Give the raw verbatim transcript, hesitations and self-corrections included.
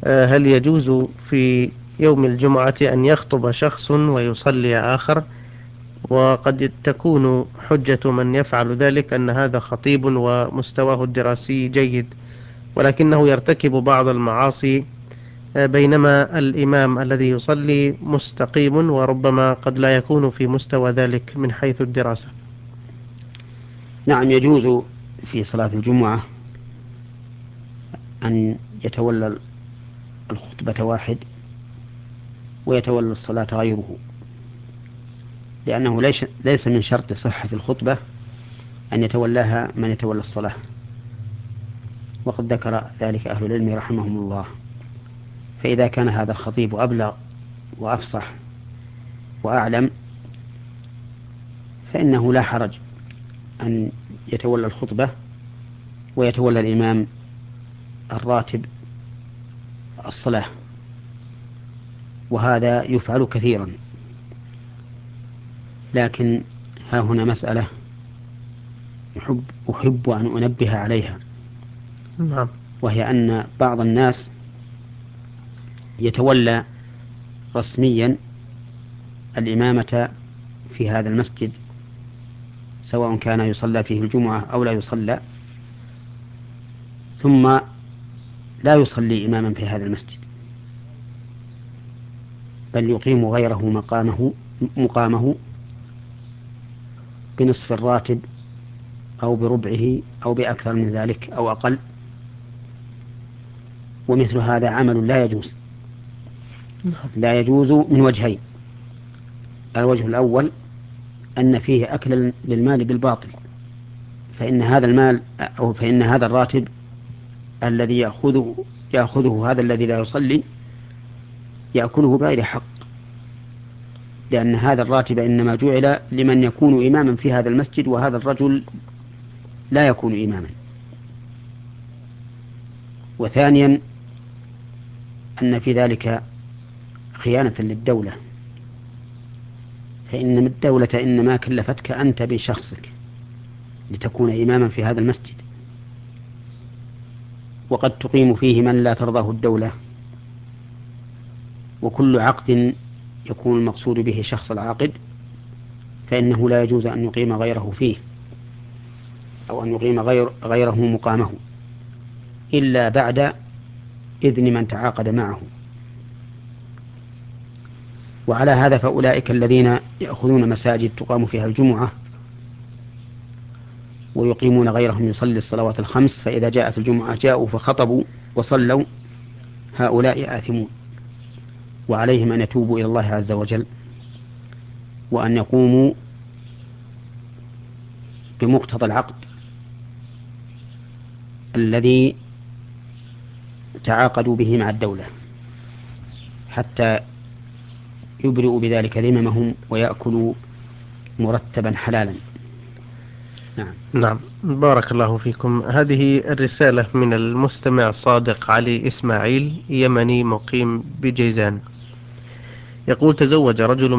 آه، هل يجوز في يوم الجمعة أن يخطب شخص ويصلي آخر؟ وقد تكون حجة من يفعل ذلك أن هذا خطيب ومستواه الدراسي جيد، ولكنه يرتكب بعض المعاصي، آه، بينما الإمام الذي يصلي مستقيم وربما قد لا يكون في مستوى ذلك من حيث الدراسة. نعم، يجوز في صلاة الجمعة أن يتولى الخطبة واحد ويتولى الصلاة غيره، لأنه ليس ليس من شرط صحة الخطبة أن يتولاها من يتولى الصلاة، وقد ذكر ذلك أهل العلم رحمهم الله. فإذا كان هذا الخطيب أبلغ وأفصح وأعلم فإنه لا حرج أن يتولى الخطبة ويتولى الإمام الراتب الصلاة، وهذا يفعل كثيرا. لكن ها هنا مسألة أحب, أحب أن أنبه عليها، نعم. وهي أن بعض الناس يتولى رسميا الإمامة في هذا المسجد، سواء كان يصلى فيه الجمعة أو لا يصلى، ثم لا يصلي إماما في هذا المسجد، بل يقيم غيره مقامه مقامه بنصف الراتب أو بربعه أو بأكثر من ذلك أو أقل. ومثل هذا عمل لا يجوز، لا يجوز من وجهين: الوجه الأول أن فيه أكل للمال بالباطل، فإن هذا المال أو فإن هذا الراتب الذي يأخذه يأخذه هذا الذي لا يصلي يأكله بغير حق، لأن هذا الراتب إنما جعل لمن يكون إماما في هذا المسجد، وهذا الرجل لا يكون إماما. وثانيا أن في ذلك خيانة للدولة، فإن الدولة إنما كلفتك أنت بشخصك لتكون إماما في هذا المسجد، وقد تقيم فيه من لا ترضاه الدولة. وكل عقد يكون المقصود به شخص العاقد فإنه لا يجوز أن يقيم غيره فيه، أو أن يقيم غير غيره مقامه إلا بعد إذن من تعاقد معه. وعلى هذا فأولئك الذين يأخذون مساجد تقام فيها الجمعة ويقيمون غيرهم يصلي الصلوات الخمس، فإذا جاءت الجمعة جاءوا فخطبوا وصلوا، هؤلاء آثمون، وعليهم أن يتوبوا إلى الله عز وجل وأن يقوموا بمقتضى العقد الذي تعاقدوا به مع الدولة، حتى يبرئوا بذلك ذممهم ويأكلوا مرتبا حلالا. نعم. نعم، بارك الله فيكم. هذه الرسالة من المستمع صادق علي إسماعيل، يمني مقيم بجيزان، يقول: تزوج رجل